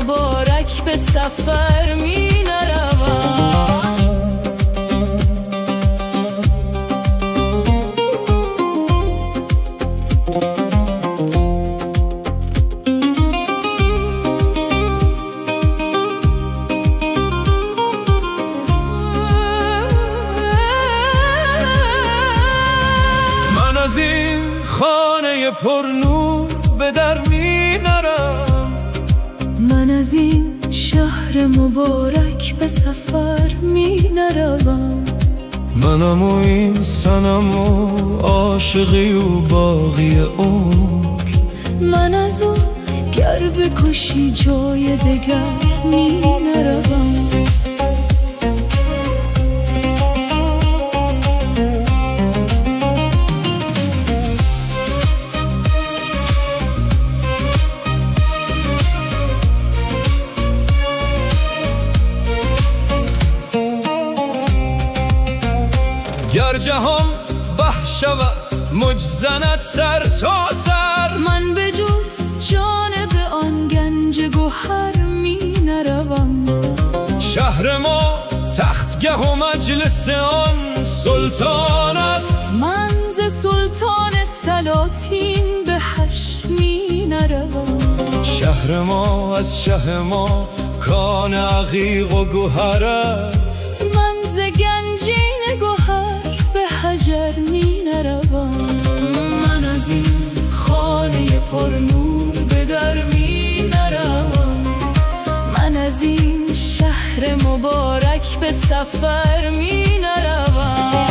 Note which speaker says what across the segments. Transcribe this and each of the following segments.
Speaker 1: مبارک به سفر می نروم.
Speaker 2: من از این خانه پر نور به در می نرم،
Speaker 1: من از این شهر مبارک به سفر می نروم.
Speaker 2: منم و این صنم و عاشقی و باقی عمر،
Speaker 1: من از او گر بکشی جای دگر می نروم.
Speaker 2: گر جهان به شود موج زند سر تا سر،
Speaker 1: من به جز جانب آن گنج گوهر می نروم.
Speaker 2: شهر ما تختگه و مجلس آن سلطان است،
Speaker 1: من ز سلطان سلاطین به حش می نروم.
Speaker 2: شهر ما از شه ما کان عقیق و گوهر است،
Speaker 1: من ز گنجین گوهر به حجر می نروم. من از این خانه پر نور به در می نروم. من از این شهر مبارک به سفر می نروم.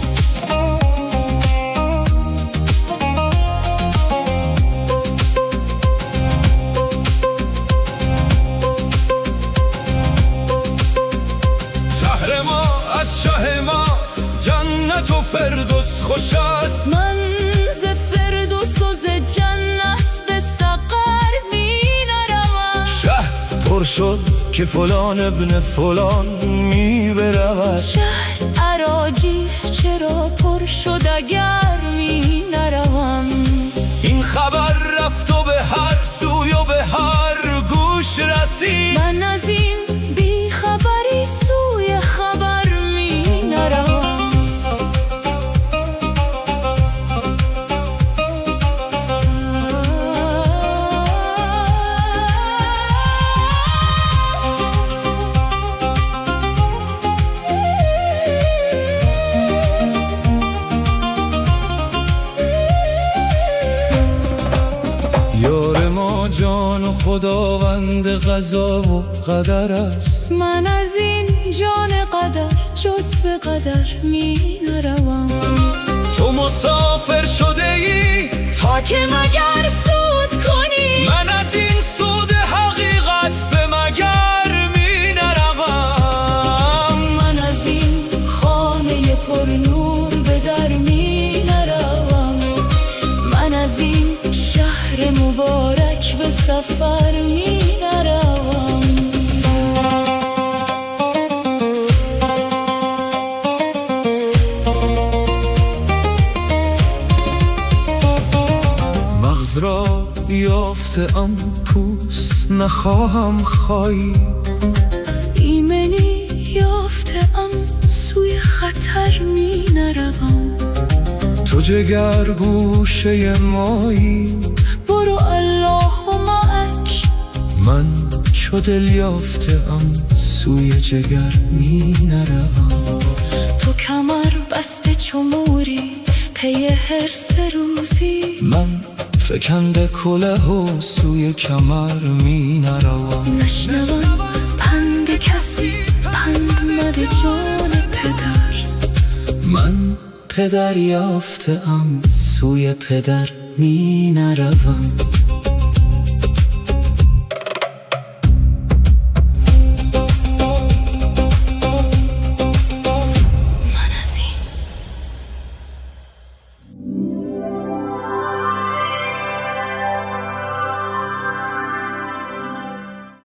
Speaker 2: شهر ما از شه ما جنت و فردوس خوش است،
Speaker 1: من ز فردوس و ز جنت به سقر می نروم.
Speaker 2: شه پر شد که فلان ابن فلان می برود،
Speaker 1: شهر اراجیف چرا پر شد اگر می نروم.
Speaker 2: این خبر رفت و به هر سوی و به هر گوش رسید،
Speaker 1: من از این بی خبری سوی خبر می نروم.
Speaker 2: یار ما جان و خداوند قضا و قدر است،
Speaker 1: من از این جان قدر جز به قدر می نروم.
Speaker 2: تو مسافر شده ای
Speaker 1: تا که مگر سود کنی،
Speaker 2: من از این سود حقیقت به مگر می نروم.
Speaker 1: من از این خانه پر نور به در می نروم. من از این شهر مبارک به سفر می نروم.
Speaker 2: مغز را یافته ام پوست نخواهم خایی،
Speaker 1: ایمنی یافته ام سوی خطر می نروم.
Speaker 2: تو جگر گوشه مایی،
Speaker 1: برو الله معک.
Speaker 2: من چو دل یافته ام سوی جگر می نروم.
Speaker 1: تو کمر بسته چو موری پی حرص روزی،
Speaker 2: من فکنده کله و سوی کمر می نروم.
Speaker 1: نشنوم پند کسی پند مده جان پدر،
Speaker 2: من پدر یافته ام سوی پدر می نروم.